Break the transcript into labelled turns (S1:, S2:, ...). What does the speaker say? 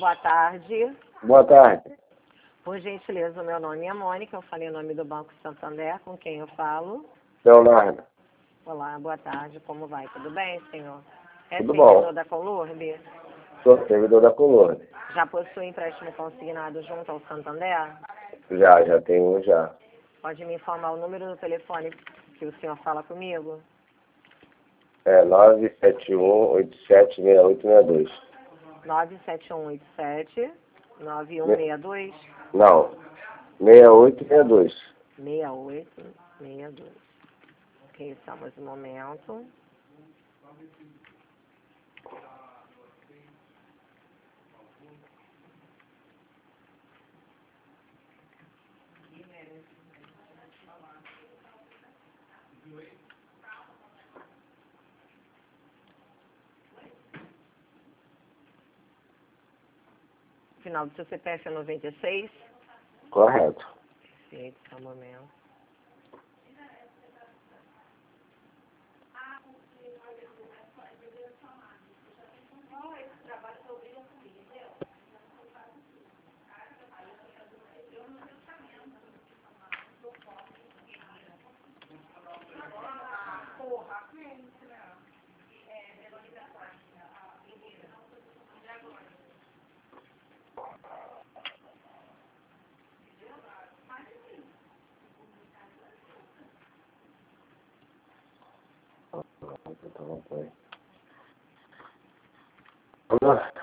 S1: boa tarde.
S2: Boa tarde.
S1: Por gentileza, o meu nome é Mônica, eu falei o nome do Banco Santander, com quem eu falo?
S2: Leonardo.
S1: Olá, boa tarde, como vai? Tudo bem, senhor? É
S2: Tudo
S1: servidor
S2: bom.
S1: da Colurbe?
S2: Sou servidor da Colônia.
S1: Já possui empréstimo consignado junto ao Santander?
S2: Já tenho um já.
S1: Pode me informar o número do telefone que o senhor fala comigo?
S2: É 971876862.
S1: 97187-9162?
S2: Não, 6862.
S1: 6862. Ok, estamos no momento. Final do seu CPF é 96?
S2: Correto.
S1: Perfeito, só um momento.
S2: Então,